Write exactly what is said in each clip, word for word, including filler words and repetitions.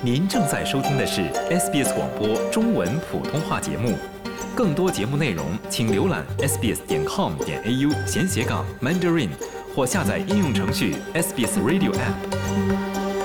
您正在收听的是 S B S 广播中文普通话节目，更多节目内容请浏览 s b s 点 com 点 a u 闲斜杠 Mandarin 或下载应用程序 S B S Radio App。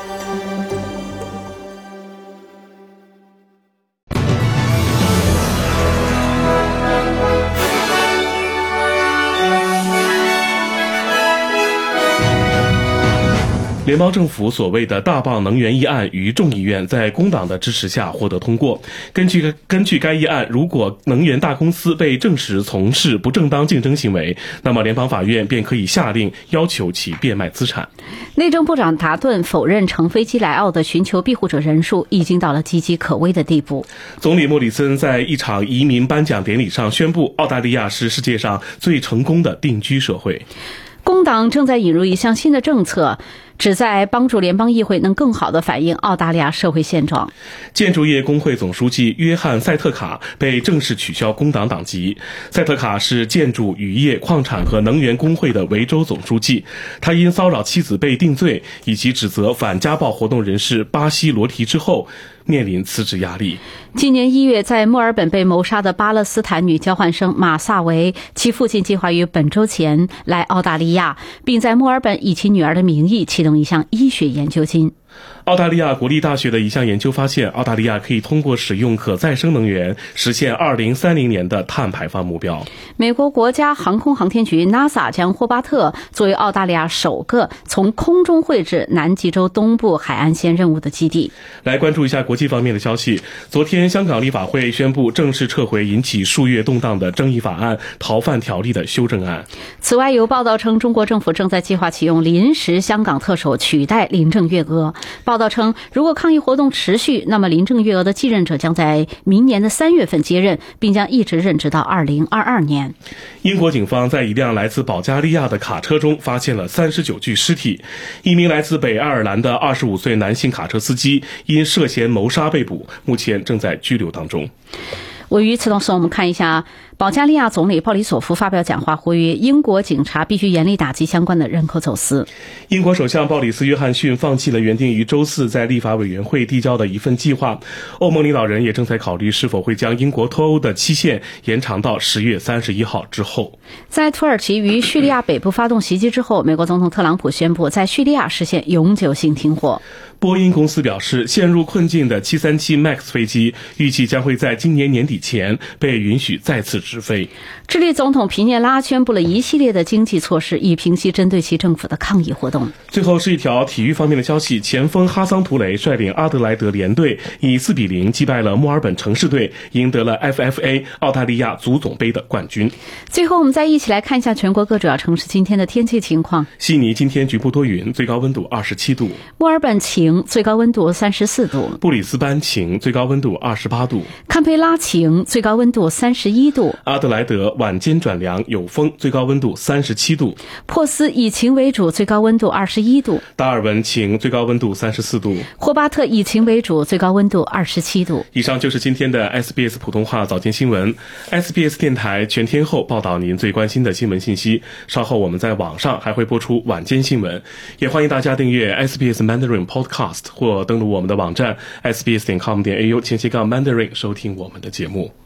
联邦政府所谓的大棒能源议案于众议院在工党的支持下获得通过。根据根据该议案，如果能源大公司被证实从事不正当竞争行为，那么联邦法院便可以下令要求其变卖资产。 内政部长达顿否认乘飞机来澳的寻求庇护者人数已经到了岌岌可危的地步。 总理莫里森在一场移民颁奖典礼上宣布，澳大利亚是世界上最成功的定居社会。 工党正在引入一项新的政策，旨在帮助联邦议会能更好地反映澳大利亚社会现状。 建筑业工会总书记约翰·塞特卡被正式取消工党党籍。塞特卡是建筑、渔业、矿产和能源工会的维州总书记，他因骚扰妻子被定罪，以及指责反家暴活动人士巴西罗提之后，面临辞职压力。 今年一月在墨尔本被谋杀的巴勒斯坦女交换生马萨维，其父亲计划于本周前来澳大利亚，并在墨尔本以其女儿的名义启动一项医学研究金。 澳大利亚国立大学的一项研究发现，澳大利亚可以通过使用可再生能源实现二零三零年的碳排放目标。 美国国家航空航天局 NASA 将霍巴特作为澳大利亚首个从空中绘制南极洲东部海岸线任务的基地。 来关注一下国际方面的消息。昨天香港立法会宣布正式撤回引起数月动荡的争议法案逃犯条例的修正案。 此外，有报道称中国政府正在计划启用临时香港特首取代林郑月娥。报道称，如果抗议活动持续，那么林郑月娥的继任者将在明年的三月份接任，并将一直任职到二零二二年。 英国警方在一辆来自保加利亚的卡车中发现了三十九具尸体。一名来自北爱尔兰的二十五岁男性卡车司机因涉嫌谋杀被捕，目前正在拘留当中。 我与此同时，我们看一下保加利亚总理鲍里索夫发表讲话，呼吁英国警察必须严厉打击相关的人口走私。 英国首相鲍里斯·约翰逊放弃了原定于周四在立法委员会递交的一份计划。欧盟领导人也正在考虑是否会将英国脱欧的期限延长到十月三十一号之后。 在土耳其于叙利亚北部发动袭击之后，美国总统特朗普宣布在叙利亚实现永久性停火。 波音公司表示，陷入困境的七三七 MAX 飞机预计将会在今年年底前被允许再次直飞。 智利总统皮涅拉宣布了一系列的经济措施，以平息针对其政府的抗议活动。 最后是一条体育方面的消息，前锋哈桑图雷率领阿德莱德联队以四比零击败了墨尔本城市队，赢得了 F F A 澳大利亚足总杯的冠军。 最后我们再一起来看一下全国各主要城市今天的天气情况。 悉尼今天局部多云，最高温度二十七度； 墨尔本晴，最高温度三十四度； 布里斯班晴，最高温度二十八度； 堪培拉晴，最高温度三十一度； 阿德莱德晚间转凉有风，最高温度三十七度； 珀斯以晴为主，最高温度二十一度； 达尔文晴，最高温度三十四度； 霍巴特以晴为主，最高温度二十七度。 以上就是今天的 S B S 普通话早间新闻。S B S 电台全天候报道您最关心的新闻信息，稍后我们在网上还会播出晚间新闻，也欢迎大家订阅 S B S Mandarin Podcast 或登录我们的网站 s b s 点 com 点 a u 前斜杠 Mandarin 收听我们的节目。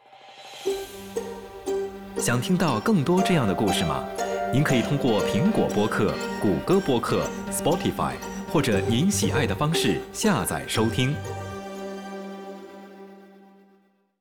想听到更多这样的故事吗？您可以通过苹果播客、谷歌播客、Spotify 或者您喜爱的方式下载收听。